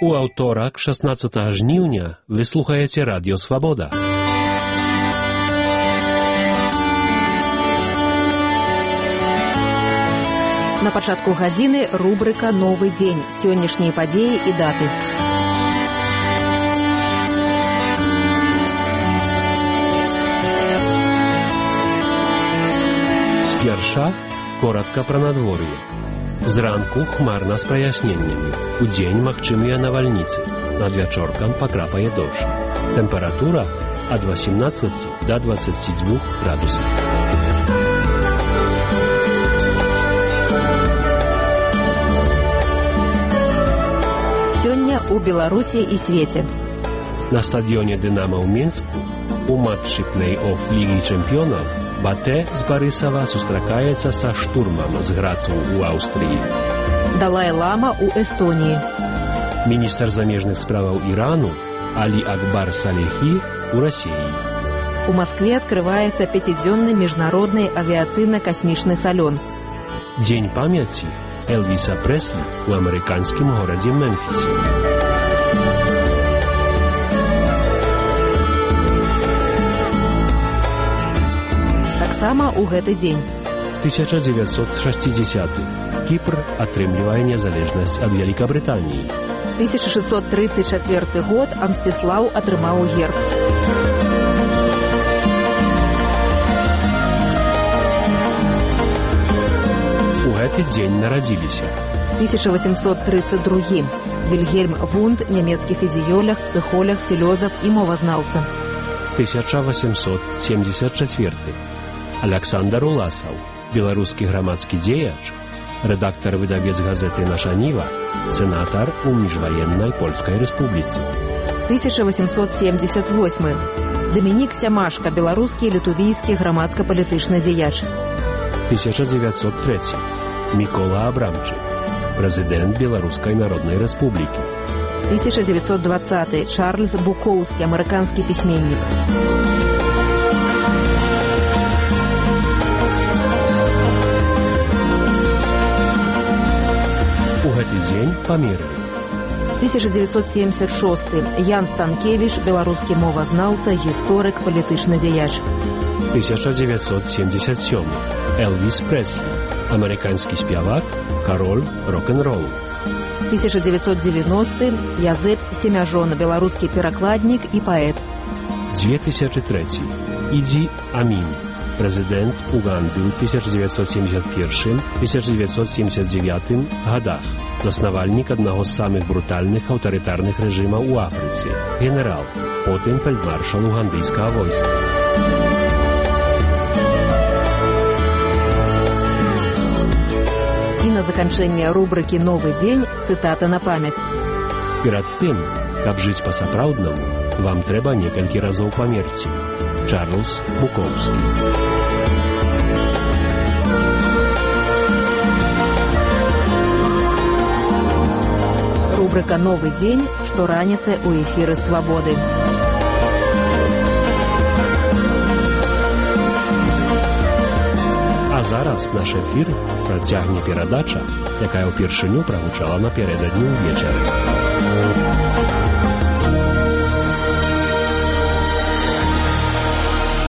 У аўторак, 16 жніўня, вы слухаеце Радіо Свабода. На пачатку гадзіны рубрика «Новы дзень». Сённяшнія падзеі і даты. Сперша коротка пра надвор'е. Зранку хмарна з праясненнямі. Удзень магчымыя навальніцы. Над вячоркам пакрапае дождж. Тэмпература ад 18 до 22 градусаў. Сёння у Беларусі і свеце. На стадыёне «Дынамо» ў Мінску у матчы плэй-офф Лігі чэмпіёнаў Батэ з Барысава сустракаецца са Штурмам з Грацу ў Аўстрыі. Далай-лама ў Эстоніі. Міністр замежных справаў Ірану Алі Акбар Салехі ў Расіі. У Маскве адкрываецца 5-дзённы міжнародны авіяцыйна-касмічны салён. Дзень памяці Элвіса Прэслі ў амерыканскім горадзе Мемфісе. Таксама ў гэты дзень. 1960. Кіпр атрымлівае незалежнасць ад Вялікабрытаніі. 1634 год Амсціслаў атрымаў герб. У гэты дзень нарадзіліся. 1832. Вільгельм Вунд, нямецкі фізіёлог, псіхолог, філёзаф і мовазнаўца. 1874. Аляксандр Уласаў, беларускі грамадскі дзеяч, рэдактар-выдавец газеты «Наша Ніва», сенатар у міжваеннай Польскай рэспубліцы. 1878. Дамінік Сямашка, беларускі і літувійскі грамадска-палітычны дзеяч. 1903. Мікола Абрамчык, прэзідэнт Беларускай народнай рэспублікі. 1920. Чарльз Букоўскі, амерыканскі пісьменнік. У гэты дзень памерлі. 1976. Ян Станкевіч, беларускі мовазнаўца, гісторык, палітычны дзеяч. 1977. Элвіс Прэслі, амерыканскі спявак, кароль рок-н-ролу. 1990. Язэп Семяжон, беларускі перакладнік і паэт. 2003. Іді Амін, прэзідэнт Уганды ў 1971-1979 годах, заснавальнік аднаго з самых брутальных аўтарытарных рэжымаў у Афрыцы, генерал, потым фельдмаршал угандыйскага войска. І на заканчэнне рубрыкі «Новы дзень» цытата на памяць. Перад тым, каб жыць па-сапраўднаму, вам трэба некалькі разоў памерці. Чарльз Букоўскі. Рубрика «Новы дзень» штораніцай у эфіры «Свабоды». А зараз наш эфір працягне перадача, якая ўпершыню прагучала напярэдадні ўвечары.